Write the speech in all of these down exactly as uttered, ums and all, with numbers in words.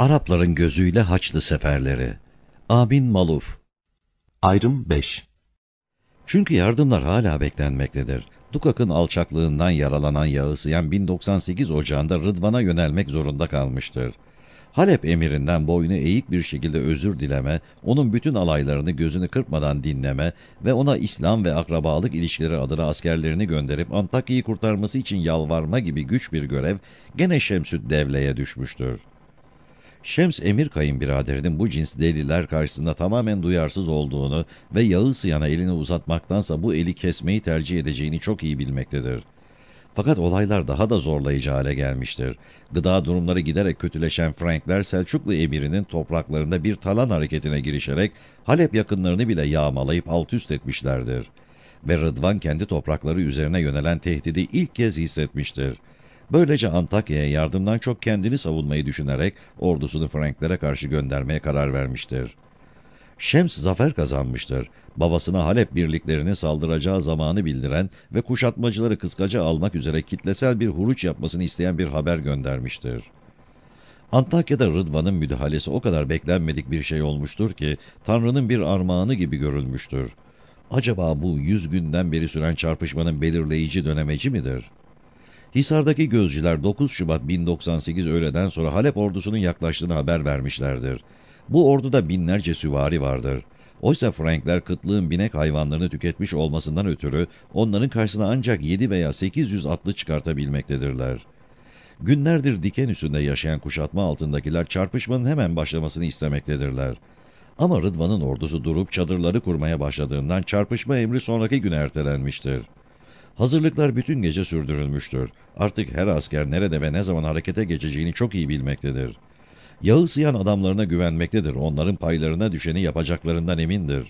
Arapların gözüyle Haçlı seferleri. Amin Maluf. Ayrım beş. Çünkü yardımlar hala beklenmektedir. Dukak'ın alçaklığından yaralanan Yağızyan bin doksan sekiz Ocağı'nda Rıdvan'a yönelmek zorunda kalmıştır. Halep emirinden boynu eğik bir şekilde özür dileme, onun bütün alaylarını gözünü kırpmadan dinleme ve ona İslam ve akrabalık ilişkileri adına askerlerini gönderip Antakya'yı kurtarması için yalvarma gibi güç bir görev gene Şemsüddevle'ye düşmüştür. Şems emir kayınbiraderinin bu cins deliler karşısında tamamen duyarsız olduğunu ve Yağızyan'a elini uzatmaktansa bu eli kesmeyi tercih edeceğini çok iyi bilmektedir. Fakat olaylar daha da zorlayıcı hale gelmiştir. Gıda durumları giderek kötüleşen Frankler Selçuklu emirinin topraklarında bir talan hareketine girişerek Halep yakınlarını bile yağmalayıp alt üst etmişlerdir. Ve Rıdvan kendi toprakları üzerine yönelen tehdidi ilk kez hissetmiştir. Böylece Antakya'ya yardımdan çok kendini savunmayı düşünerek ordusunu Franklere karşı göndermeye karar vermiştir. Şems zafer kazanmıştır. Babasına Halep birliklerinin saldıracağı zamanı bildiren ve kuşatmacıları kıskaca almak üzere kitlesel bir huruç yapmasını isteyen bir haber göndermiştir. Antakya'da Rıdvan'ın müdahalesi o kadar beklenmedik bir şey olmuştur ki Tanrı'nın bir armağanı gibi görülmüştür. Acaba bu yüz günden beri süren çarpışmanın belirleyici dönemeci midir? Hisar'daki gözcüler dokuz Şubat bin doksan sekiz öğleden sonra Halep ordusunun yaklaştığını haber vermişlerdir. Bu orduda binlerce süvari vardır. Oysa Frankler kıtlığın binek hayvanlarını tüketmiş olmasından ötürü onların karşısına ancak yedi veya sekiz yüz atlı çıkartabilmektedirler. Günlerdir diken üstünde yaşayan kuşatma altındakiler çarpışmanın hemen başlamasını istemektedirler. Ama Rıdvan'ın ordusu durup çadırları kurmaya başladığından çarpışma emri sonraki güne ertelenmiştir. Hazırlıklar bütün gece sürdürülmüştür. Artık her asker nerede ve ne zaman harekete geçeceğini çok iyi bilmektedir. Yağızyan adamlarına güvenmektedir. Onların paylarına düşeni yapacaklarından emindir.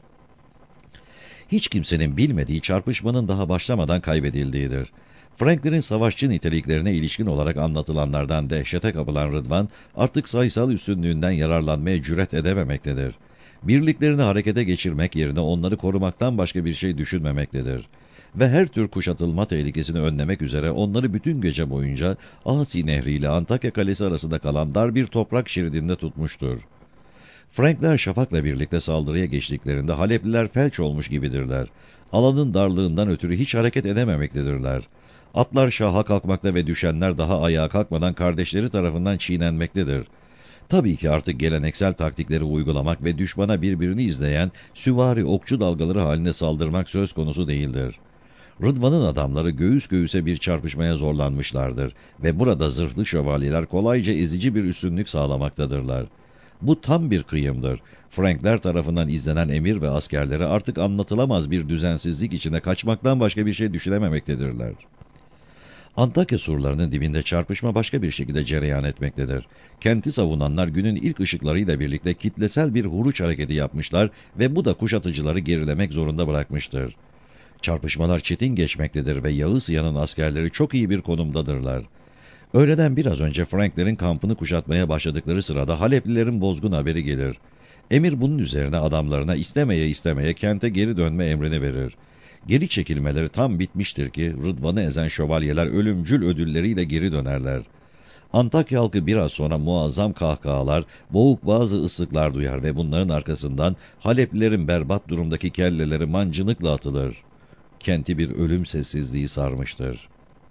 Hiç kimsenin bilmediği çarpışmanın daha başlamadan kaybedildiğidir. Franklerin savaşçı niteliklerine ilişkin olarak anlatılanlardan dehşete kapılan Rıdvan artık sayısal üstünlüğünden yararlanmaya cüret edememektedir. Birliklerini harekete geçirmek yerine onları korumaktan başka bir şey düşünmemektedir. Ve her tür kuşatılma tehlikesini önlemek üzere onları bütün gece boyunca Asi Nehri ile Antakya Kalesi arasında kalan dar bir toprak şeridinde tutmuştur. Frankler şafakla birlikte saldırıya geçtiklerinde Halepliler felç olmuş gibidirler. Alanın darlığından ötürü hiç hareket edememektedirler. Atlar şaha kalkmakta ve düşenler daha ayağa kalkmadan kardeşleri tarafından çiğnenmektedir. Tabii ki artık geleneksel taktikleri uygulamak ve düşmana birbirini izleyen süvari okçu dalgaları halinde saldırmak söz konusu değildir. Rıdvan'ın adamları göğüs göğüse bir çarpışmaya zorlanmışlardır ve burada zırhlı şövalyeler kolayca ezici bir üstünlük sağlamaktadırlar. Bu tam bir kıyımdır. Frankler tarafından izlenen emir ve askerleri artık anlatılamaz bir düzensizlik içinde kaçmaktan başka bir şey düşünememektedirler. Antakya surlarının dibinde çarpışma başka bir şekilde cereyan etmektedir. Kenti savunanlar günün ilk ışıklarıyla birlikte kitlesel bir huruç hareketi yapmışlar ve bu da kuşatıcıları gerilemek zorunda bırakmıştır. Çarpışmalar çetin geçmektedir ve Yağızyan'ın askerleri çok iyi bir konumdadırlar. Öğleden biraz önce Franklerin kampını kuşatmaya başladıkları sırada Haleplilerin bozgun haberi gelir. Emir bunun üzerine adamlarına istemeye istemeye kente geri dönme emrini verir. Geri çekilmeleri tam bitmiştir ki Rıdvan'ı ezen şövalyeler ölümcül ödülleriyle geri dönerler. Antakya halkı biraz sonra muazzam kahkahalar, boğuk bazı ıslıklar duyar ve bunların arkasından Haleplilerin berbat durumdaki kelleleri mancınıkla atılır. Kenti bir ölüm sessizliği sarmıştır.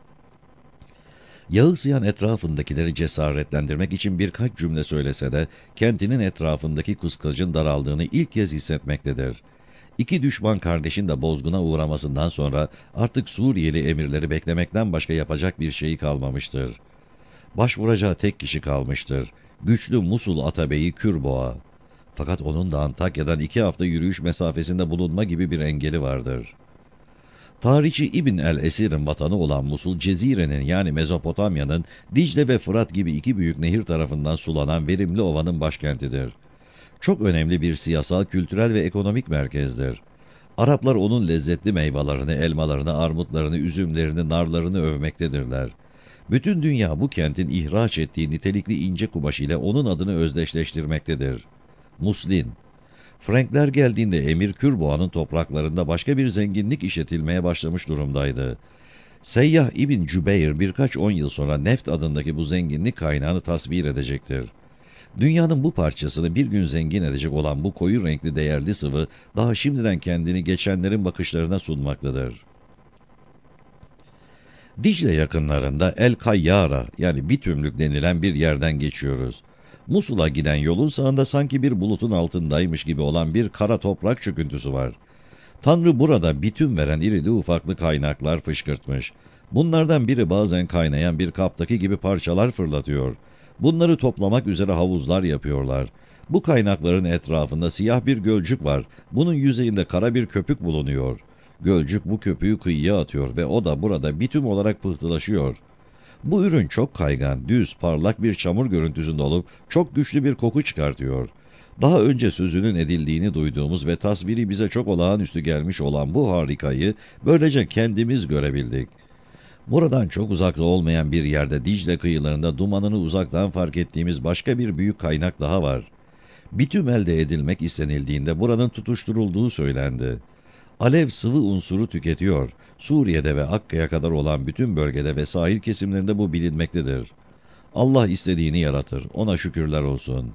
Yağızyan etrafındakileri cesaretlendirmek için birkaç cümle söylese de kentinin etrafındaki kıskacın daraldığını ilk kez hissetmektedir. İki düşman kardeşin de bozguna uğramasından sonra artık Suriyeli emirleri beklemekten başka yapacak bir şeyi kalmamıştır. Başvuracağı tek kişi kalmıştır. Güçlü Musul Atabeyi Kürboğa. Fakat onun da Antakya'dan iki hafta yürüyüş mesafesinde bulunma gibi bir engeli vardır. Tarihçi İbn el-Esir'in vatanı olan Musul, Cezire'nin yani Mezopotamya'nın Dicle ve Fırat gibi iki büyük nehir tarafından sulanan verimli ovanın başkentidir. Çok önemli bir siyasal, kültürel ve ekonomik merkezdir. Araplar onun lezzetli meyvelerini, elmalarını, armutlarını, üzümlerini, narlarını övmektedirler. Bütün dünya bu kentin ihraç ettiği nitelikli ince kumaş ile onun adını özdeşleştirmektedir. Muslin. Frankler geldiğinde Emir Kürboğa'nın topraklarında başka bir zenginlik işletilmeye başlamış durumdaydı. Seyyah İbn Cübeyr birkaç on yıl sonra neft adındaki bu zenginlik kaynağını tasvir edecektir. Dünyanın bu parçasını bir gün zengin edecek olan bu koyu renkli değerli sıvı, daha şimdiden kendini geçenlerin bakışlarına sunmaktadır. Dicle yakınlarında El Kayyara, yani Bitümlük denilen bir yerden geçiyoruz. Musul'a giden yolun sağında sanki bir bulutun altındaymış gibi olan bir kara toprak çöküntüsü var. Tanrı burada bitüm veren irili ufaklı kaynaklar fışkırtmış. Bunlardan biri bazen kaynayan bir kaptaki gibi parçalar fırlatıyor. Bunları toplamak üzere havuzlar yapıyorlar. Bu kaynakların etrafında siyah bir gölcük var. Bunun yüzeyinde kara bir köpük bulunuyor. Gölcük bu köpüğü kıyıya atıyor ve o da burada bitüm olarak pıhtılaşıyor. Bu ürün çok kaygan, düz, parlak bir çamur görüntüsünde olup çok güçlü bir koku çıkartıyor. Daha önce sözünün edildiğini duyduğumuz ve tasviri bize çok olağanüstü gelmiş olan bu harikayı böylece kendimiz görebildik. Buradan çok uzakta olmayan bir yerde Dicle kıyılarında dumanını uzaktan fark ettiğimiz başka bir büyük kaynak daha var. Bitüm elde edilmek istenildiğinde buranın tutuşturulduğu söylendi. Alev sıvı unsuru tüketiyor. Suriye'de ve Akka'ya kadar olan bütün bölgede ve sahil kesimlerinde bu bilinmektedir. Allah istediğini yaratır. Ona şükürler olsun.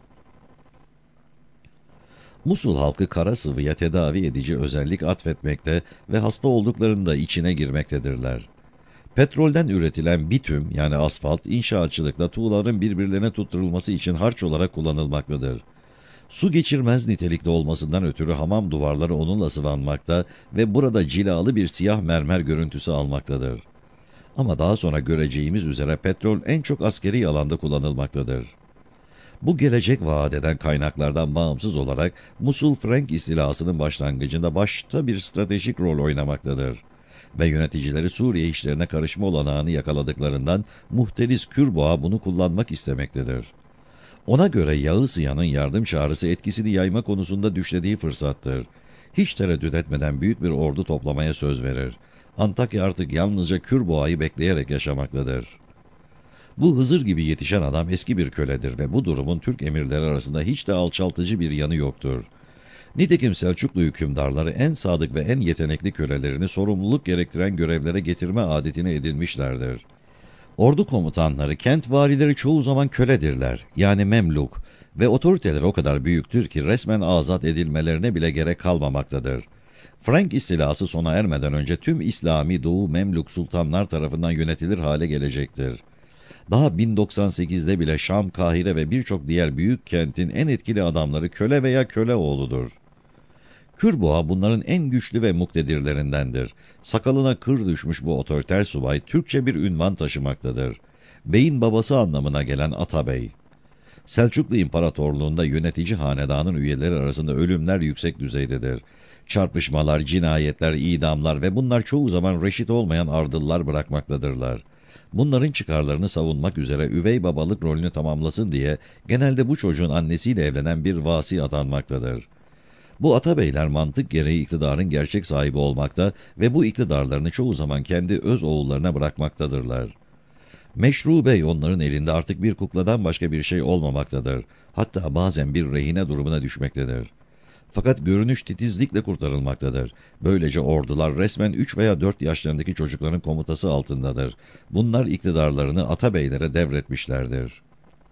Musul halkı kara sıvıya tedavi edici özellik atfetmekte ve hasta olduklarında içine girmektedirler. Petrolden üretilen bitüm, yani asfalt, inşaatçılıkla tuğların birbirlerine tutturulması için harç olarak kullanılmaktadır. Su geçirmez nitelikte olmasından ötürü hamam duvarları onunla sıvanmakta ve burada cilalı bir siyah mermer görüntüsü almaktadır. Ama daha sonra göreceğimiz üzere petrol en çok askeri alanda kullanılmaktadır. Bu gelecek vaat eden kaynaklardan bağımsız olarak Musul Frank istilasının başlangıcında başta bir stratejik rol oynamaktadır. Ve yöneticileri Suriye işlerine karışma olanağını yakaladıklarından muhteris Kürboğa bunu kullanmak istemektedir. Ona göre Yağısıyan'ın yardım çağrısı etkisini yayma konusunda düşlediği fırsattır. Hiç tereddüt etmeden büyük bir ordu toplamaya söz verir. Antakya artık yalnızca Kürboğa'yı bekleyerek yaşamaktadır. Bu Hızır gibi yetişen adam eski bir köledir ve bu durumun Türk emirleri arasında hiç de alçaltıcı bir yanı yoktur. Nitekim Selçuklu hükümdarları en sadık ve en yetenekli kölelerini sorumluluk gerektiren görevlere getirme adetine edinmişlerdir. Ordu komutanları, kent valileri çoğu zaman köledirler, yani memluk ve otoriteleri o kadar büyüktür ki resmen azat edilmelerine bile gerek kalmamaktadır. Frank istilası sona ermeden önce tüm İslami Doğu Memluk sultanlar tarafından yönetilir hale gelecektir. Daha bin doksan sekizde bile Şam, Kahire ve birçok diğer büyük kentin en etkili adamları köle veya köle oğludur. Kürboğa bunların en güçlü ve muktedirlerindendir. Sakalına kır düşmüş bu otoriter subay Türkçe bir ünvan taşımaktadır. Beyin babası anlamına gelen Atabey. Selçuklu İmparatorluğu'nda yönetici hanedanın üyeleri arasında ölümler yüksek düzeydedir. Çarpışmalar, cinayetler, idamlar ve bunlar çoğu zaman reşit olmayan ardıllar bırakmaktadırlar. Bunların çıkarlarını savunmak üzere üvey babalık rolünü tamamlasın diye genelde bu çocuğun annesiyle evlenen bir vasi atanmaktadır. Bu atabeyler mantık gereği iktidarın gerçek sahibi olmakta ve bu iktidarlarını çoğu zaman kendi öz oğullarına bırakmaktadırlar. Meşru bey onların elinde artık bir kukladan başka bir şey olmamaktadır. Hatta bazen bir rehine durumuna düşmektedir. Fakat görünüş titizlikle kurtarılmaktadır. Böylece ordular resmen üç veya dört yaşlarındaki çocukların komutası altındadır. Bunlar iktidarlarını atabeylere devretmişlerdir.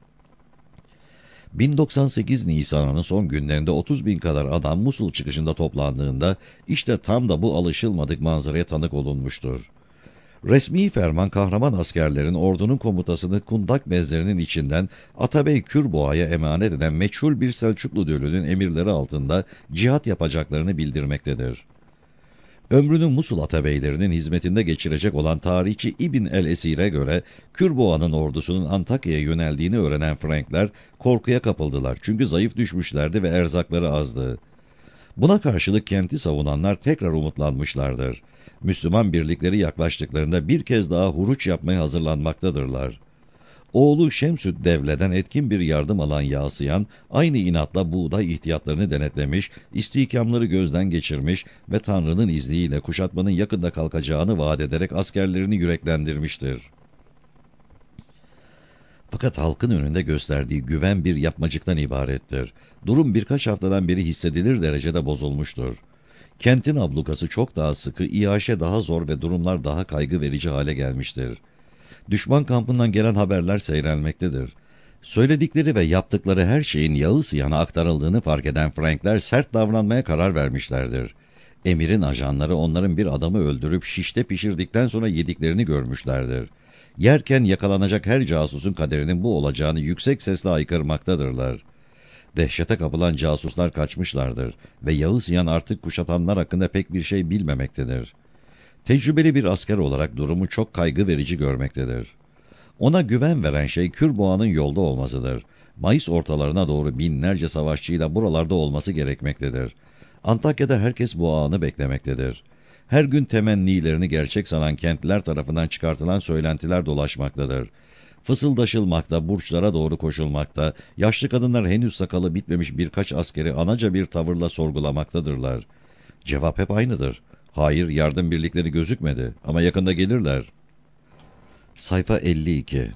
bin doksan sekiz Nisan'ın son günlerinde otuz bin kadar adam Musul çıkışında toplandığında işte tam da bu alışılmadık manzaraya tanık olunmuştur. Resmi ferman kahraman askerlerin ordunun komutasını kundak bezlerinin içinden Atabey Kürboğa'ya emanet eden meçhul bir Selçuklu dölünün emirleri altında cihat yapacaklarını bildirmektedir. Ömrünü Musul atabeylerinin hizmetinde geçirecek olan tarihçi İbn el-Esir'e göre Kürboğa'nın ordusunun Antakya'ya yöneldiğini öğrenen Frankler korkuya kapıldılar çünkü zayıf düşmüşlerdi ve erzakları azdı. Buna karşılık kenti savunanlar tekrar umutlanmışlardır. Müslüman birlikleri yaklaştıklarında bir kez daha huruç yapmaya hazırlanmaktadırlar. Oğlu Şemsüd Devle'den etkin bir yardım alan Yağısıyan, aynı inatla buğday ihtiyatlarını denetlemiş, istihkamları gözden geçirmiş ve Tanrı'nın izniyle kuşatmanın yakında kalkacağını vaat ederek askerlerini yüreklendirmiştir. Fakat halkın önünde gösterdiği güven bir yapmacıktan ibarettir. Durum birkaç haftadan beri hissedilir derecede bozulmuştur. Kentin ablukası çok daha sıkı, iaşe daha zor ve durumlar daha kaygı verici hale gelmiştir. Düşman kampından gelen haberler seyrelmektedir. Söyledikleri ve yaptıkları her şeyin Yağız Siyan'a aktarıldığını fark eden Frankler sert davranmaya karar vermişlerdir. Emir'in ajanları onların bir adamı öldürüp şişte pişirdikten sonra yediklerini görmüşlerdir. Yerken yakalanacak her casusun kaderinin bu olacağını yüksek sesle haykırmaktadırlar. Dehşete kapılan casuslar kaçmışlardır ve Yağız Siyan artık kuşatanlar hakkında pek bir şey bilmemektedir. Tecrübeli bir asker olarak durumu çok kaygı verici görmektedir. Ona güven veren şey Kürboğa'nın yolda olmasıdır. Mayıs ortalarına doğru binlerce savaşçıyla buralarda olması gerekmektedir. Antakya'da herkes bu anı beklemektedir. Her gün temennilerini gerçek sanan kentliler tarafından çıkartılan söylentiler dolaşmaktadır. Fısıldaşılmakta, burçlara doğru koşulmakta, yaşlı kadınlar henüz sakalı bitmemiş birkaç askeri anaca bir tavırla sorgulamaktadırlar. Cevap hep aynıdır. Hayır, yardım birlikleri gözükmedi ama yakında gelirler. Sayfa elli iki.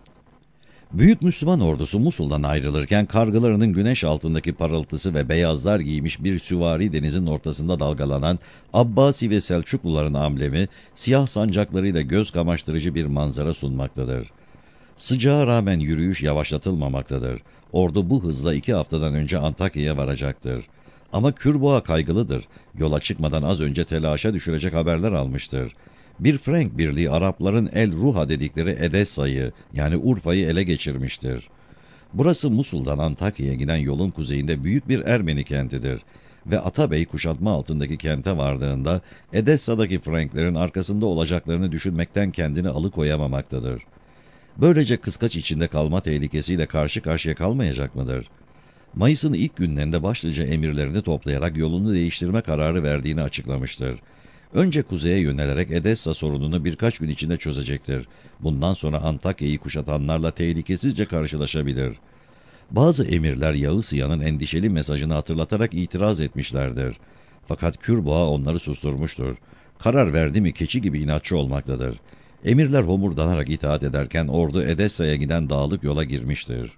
Büyük Müslüman ordusu Musul'dan ayrılırken kargılarının güneş altındaki parıltısı ve beyazlar giymiş bir süvari denizin ortasında dalgalanan Abbasi ve Selçukluların amblemi siyah sancaklarıyla göz kamaştırıcı bir manzara sunmaktadır. Sıcağa rağmen yürüyüş yavaşlatılmamaktadır. Ordu bu hızla iki haftadan önce Antakya'ya varacaktır. Ama Kürboğa kaygılıdır. Yola çıkmadan az önce telaşa düşürecek haberler almıştır. Bir Frank birliği Arapların El Ruha dedikleri Edessa'yı yani Urfa'yı ele geçirmiştir. Burası Musul'dan Antakya'ya giden yolun kuzeyinde büyük bir Ermeni kentidir. Ve Atabey kuşatma altındaki kente vardığında Edessa'daki Franklerin arkasında olacaklarını düşünmekten kendini alıkoyamamaktadır. Böylece kıskaç içinde kalma tehlikesiyle karşı karşıya kalmayacak mıdır? Mayıs'ın ilk günlerinde başlıca emirlerini toplayarak yolunu değiştirme kararı verdiğini açıklamıştır. Önce kuzeye yönelerek Edessa sorununu birkaç gün içinde çözecektir. Bundan sonra Antakya'yı kuşatanlarla tehlikesizce karşılaşabilir. Bazı emirler Yağız Siyan'ın endişeli mesajını hatırlatarak itiraz etmişlerdir. Fakat Kürboğa onları susturmuştur. Karar verdi mi keçi gibi inatçı olmaktadır. Emirler homurdanarak itaat ederken ordu Edessa'ya giden dağlık yola girmiştir.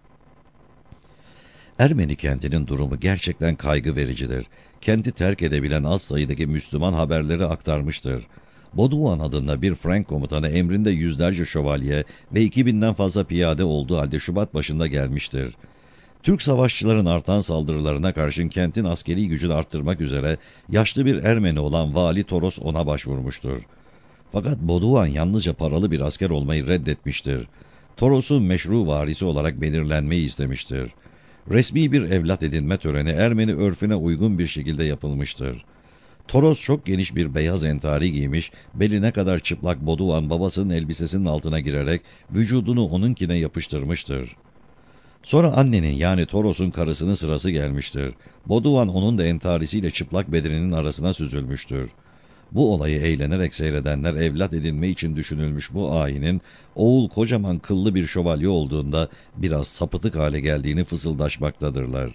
Ermeni kentinin durumu gerçekten kaygı vericidir. Kenti terk edebilen az sayıdaki Müslüman haberleri aktarmıştır. Boduan adında bir Frank komutanı emrinde yüzlerce şövalye ve iki binden fazla piyade olduğu halde Şubat başında gelmiştir. Türk savaşçıların artan saldırılarına karşın kentin askeri gücünü arttırmak üzere yaşlı bir Ermeni olan Vali Toros ona başvurmuştur. Fakat Boduan yalnızca paralı bir asker olmayı reddetmiştir. Toros'un meşru varisi olarak belirlenmeyi istemiştir. Resmi bir evlat edinme töreni Ermeni örfüne uygun bir şekilde yapılmıştır. Toros çok geniş bir beyaz entari giymiş, beline kadar çıplak Boduan babasının elbisesinin altına girerek vücudunu onunkine yapıştırmıştır. Sonra annenin yani Toros'un karısının sırası gelmiştir. Boduan onun da entarisiyle çıplak bedeninin arasına süzülmüştür. Bu olayı eğlenerek seyredenler evlat edinme için düşünülmüş bu ayinin oğul kocaman kıllı bir şövalye olduğunda biraz sapıtık hale geldiğini fısıldaşmaktadırlar.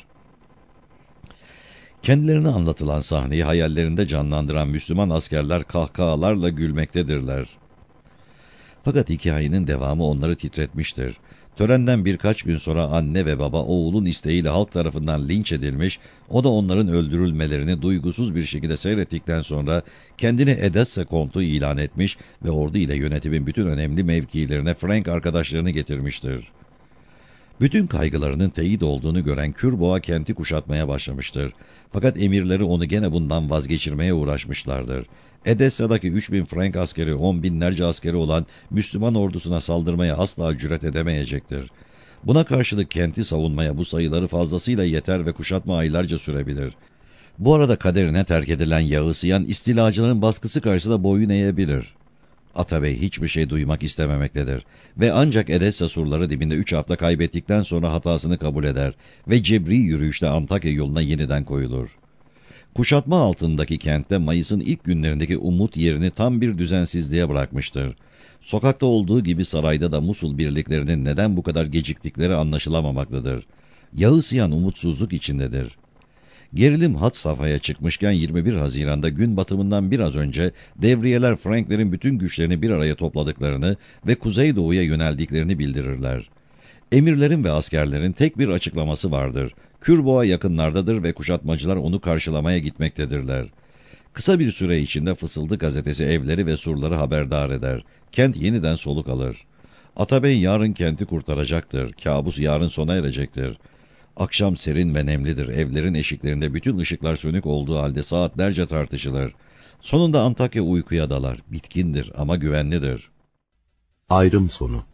Kendilerine anlatılan sahneyi hayallerinde canlandıran Müslüman askerler kahkahalarla gülmektedirler. Fakat hikayenin devamı onları titretmiştir. Törenden birkaç gün sonra anne ve baba oğulun isteğiyle halk tarafından linç edilmiş, o da onların öldürülmelerini duygusuz bir şekilde seyrettikten sonra kendini Edessa kontu ilan etmiş ve ordu ile yönetimin bütün önemli mevkilerine Frank arkadaşlarını getirmiştir. Bütün kaygılarının teyit olduğunu gören Kürboğa kenti kuşatmaya başlamıştır. Fakat emirleri onu gene bundan vazgeçirmeye uğraşmışlardır. Edessa'daki üç bin Frank askeri on binlerce askeri olan Müslüman ordusuna saldırmaya asla cüret edemeyecektir. Buna karşılık kenti savunmaya bu sayıları fazlasıyla yeter ve kuşatma aylarca sürebilir. Bu arada kaderine terk edilen Yağız Siyan istilacıların baskısı karşısında boyun eğebilir. Atabey hiçbir şey duymak istememektedir ve ancak Edessa surları dibinde üç hafta kaybettikten sonra hatasını kabul eder ve cebri yürüyüşle Antakya yoluna yeniden koyulur. Kuşatma altındaki kentte Mayıs'ın ilk günlerindeki umut yerini tam bir düzensizliğe bırakmıştır. Sokakta olduğu gibi sarayda da Musul birliklerinin neden bu kadar geciktikleri anlaşılamamaktadır. Yağız Siyan umutsuzluk içindedir. Gerilim had safhaya çıkmışken yirmi bir Haziran'da gün batımından biraz önce devriyeler Franklerin bütün güçlerini bir araya topladıklarını ve kuzeydoğuya yöneldiklerini bildirirler. Emirlerin ve askerlerin tek bir açıklaması vardır. Kürboğa yakınlardadır ve kuşatmacılar onu karşılamaya gitmektedirler. Kısa bir süre içinde Fısıldı gazetesi evleri ve surları haberdar eder. Kent yeniden soluk alır. Atabey yarın kenti kurtaracaktır. Kabus yarın sona erecektir. Akşam serin ve nemlidir. Evlerin eşiklerinde bütün ışıklar sönük olduğu halde saatlerce tartışılır. Sonunda Antakya uykuya dalar. Bitkindir ama güvenlidir. Ayrım sonu.